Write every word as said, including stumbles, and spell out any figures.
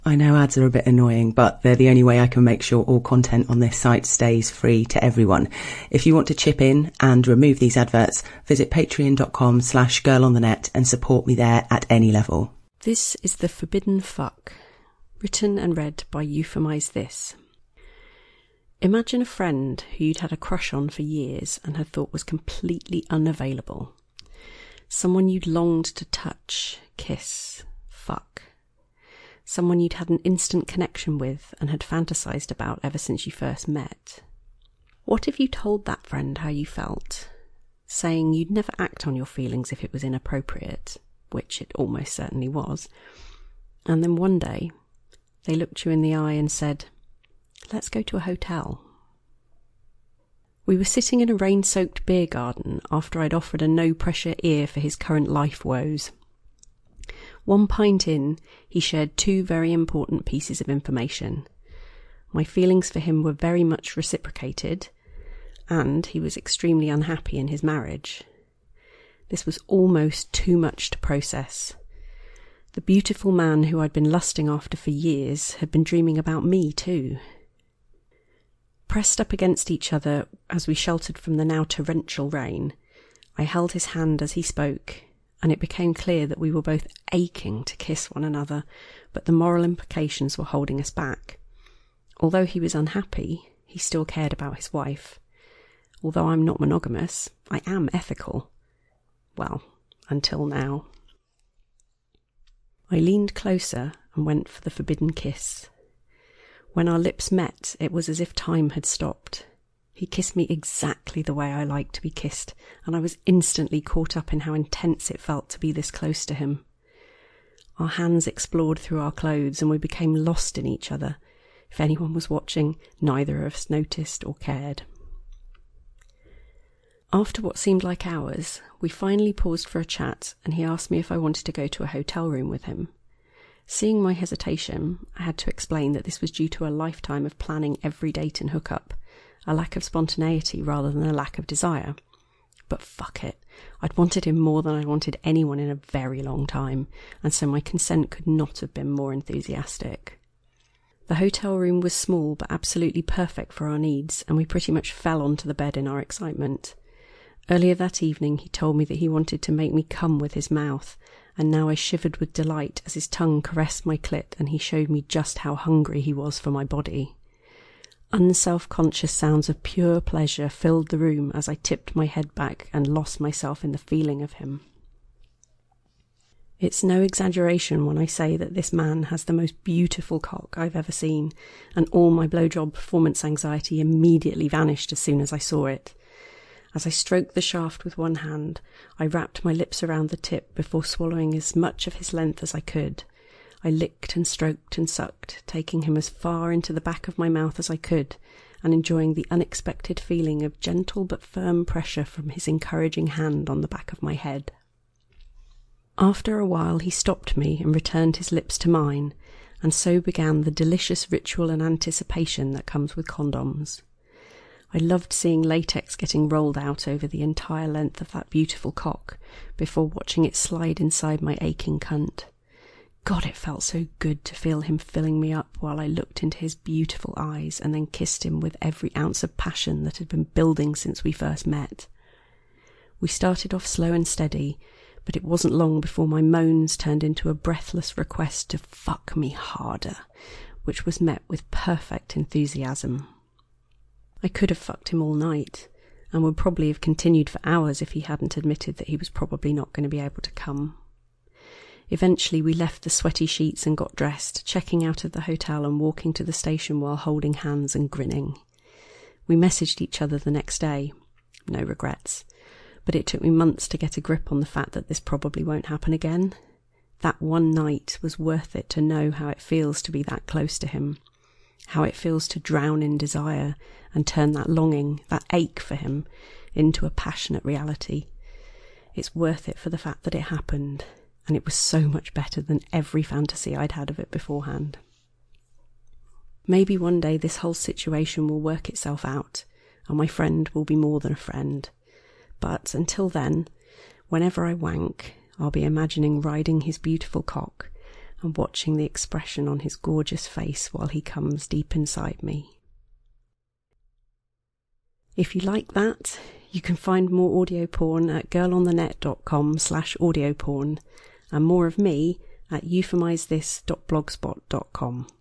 I know ads are a bit annoying, but they're the only way I can make sure all content on this site stays free to everyone. If you want to chip in and remove these adverts, visit patreon.com slash girlonthenet and support me there at any level. This is The Forbidden Fuck, written and read by Euphemize This. Imagine a friend who you'd had a crush on for years and had thought was completely unavailable. Someone you'd longed to touch, kiss, fuck. Someone you'd had an instant connection with and had fantasized about ever since you first met. What if you told that friend how you felt, saying you'd never act on your feelings if it was inappropriate, which it almost certainly was, and then one day they looked you in the eye and said, "Let's go to a hotel." We were sitting in a rain-soaked beer garden after I'd offered a no-pressure ear for his current life woes. One pint in, he shared two very important pieces of information. My feelings for him were very much reciprocated, and he was extremely unhappy in his marriage. This was almost too much to process. The beautiful man who I'd been lusting after for years had been dreaming about me too. Pressed up against each other as we sheltered from the now torrential rain, I held his hand as he spoke, and it became clear that we were both aching to kiss one another, but the moral implications were holding us back. Although he was unhappy, he still cared about his wife. Although I'm not monogamous, I am ethical. Well, until now. I leaned closer and went for the forbidden kiss. When our lips met, it was as if time had stopped. He kissed me exactly the way I like to be kissed, and I was instantly caught up in how intense it felt to be this close to him. Our hands explored through our clothes, and we became lost in each other. If anyone was watching, neither of us noticed or cared. After what seemed like hours, we finally paused for a chat, and he asked me if I wanted to go to a hotel room with him. Seeing my hesitation, I had to explain that this was due to a lifetime of planning every date and hookup, a lack of spontaneity rather than a lack of desire. But fuck it, I'd wanted him more than I wanted anyone in a very long time, and so my consent could not have been more enthusiastic. The hotel room was small but absolutely perfect for our needs, and we pretty much fell onto the bed in our excitement. Earlier that evening he told me that he wanted to make me come with his mouth, and now I shivered with delight as his tongue caressed my clit and he showed me just how hungry he was for my body. Unself-conscious sounds of pure pleasure filled the room as I tipped my head back and lost myself in the feeling of him. It's no exaggeration when I say that this man has the most beautiful cock I've ever seen, and all my blowjob performance anxiety immediately vanished as soon as I saw it. As I stroked the shaft with one hand, I wrapped my lips around the tip before swallowing as much of his length as I could. I licked and stroked and sucked, taking him as far into the back of my mouth as I could, and enjoying the unexpected feeling of gentle but firm pressure from his encouraging hand on the back of my head. After a while he stopped me and returned his lips to mine, and so began the delicious ritual and anticipation that comes with condoms. I loved seeing latex getting rolled out over the entire length of that beautiful cock, before watching it slide inside my aching cunt. God, it felt so good to feel him filling me up while I looked into his beautiful eyes and then kissed him with every ounce of passion that had been building since we first met. We started off slow and steady, but it wasn't long before my moans turned into a breathless request to fuck me harder, which was met with perfect enthusiasm. I could have fucked him all night, and would probably have continued for hours if he hadn't admitted that he was probably not going to be able to come. Eventually we left the sweaty sheets and got dressed, checking out of the hotel and walking to the station while holding hands and grinning. We messaged each other the next day. No regrets. But it took me months to get a grip on the fact that this probably won't happen again. That one night was worth it to know how it feels to be that close to him, how it feels to drown in desire and turn that longing, that ache for him, into a passionate reality. It's worth it for the fact that it happened, and it was so much better than every fantasy I'd had of it beforehand. Maybe one day this whole situation will work itself out, and my friend will be more than a friend. But until then, whenever I wank, I'll be imagining riding his beautiful cock and watching the expression on his gorgeous face while he comes deep inside me. If you like that, you can find more audio porn at girlonthenet.com slash audio porn and more of me at euphemizethis dot blogspot dot com.